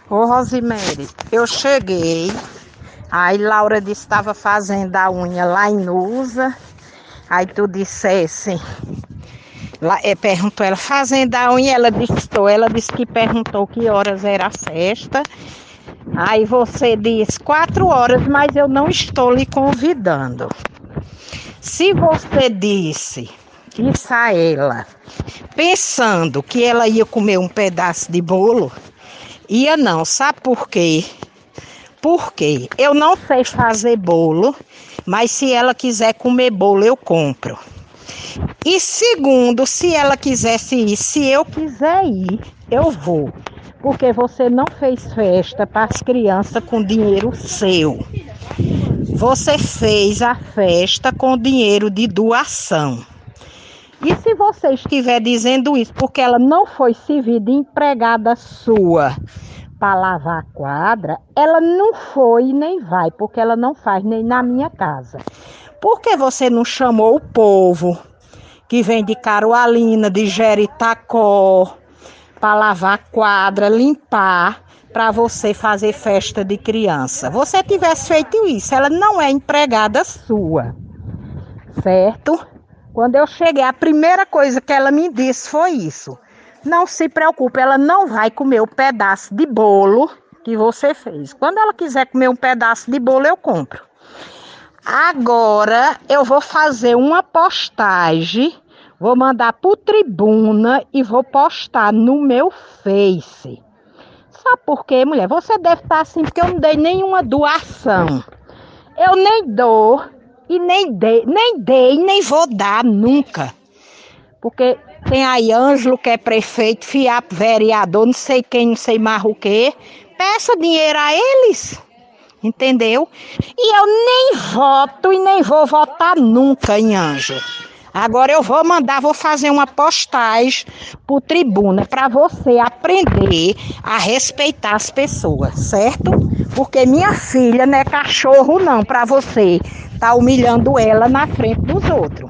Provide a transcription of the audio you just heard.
Ô Rosemary, eu cheguei, aí Laura disse que estava fazendo a unha lá em Nusa, aí tu dissesse, perguntou ela, fazendo a unha, ela disse que perguntou que horas era a festa, aí você disse 4 horas, mas eu não estou lhe convidando. Se você disse isso a ela, pensando que ela ia comer um pedaço de bolo, ia não, sabe por quê? Porque eu não sei fazer bolo, mas se ela quiser comer bolo, eu compro. E segundo, se ela quisesse ir, se eu quiser ir, eu vou. Porque você não fez festa para as crianças com dinheiro seu. Você fez a festa com dinheiro de doação. E se você estiver dizendo isso porque ela não foi servir de empregada sua para lavar a quadra, ela não foi e nem vai, porque ela não faz nem na minha casa. Por que você não chamou o povo que vem de Carualina, de Jeritacó, para lavar a quadra, limpar, para você fazer festa de criança? Você tivesse feito isso, ela não é empregada sua, certo? Quando eu cheguei, a primeira coisa que ela me disse foi isso. Não se preocupe, ela não vai comer o pedaço de bolo que você fez. Quando ela quiser comer um pedaço de bolo, eu compro. Agora eu vou fazer uma postagem, vou mandar pro Tribuna e vou postar no meu Face. Sabe por quê, mulher? Você deve estar assim, porque eu não dei nenhuma doação. Eu nem dou e nem dei, nem vou dar nunca. Porque tem aí Ângelo, que é prefeito, fiapo, vereador, não sei quem, não sei mais o quê. Peça dinheiro a eles, entendeu? E eu nem voto e nem vou votar nunca em Ângelo. Agora eu vou fazer uma postagem pro Tribuna para você aprender a respeitar as pessoas, certo? Porque minha filha não é cachorro não, para você tá humilhando ela na frente dos outros.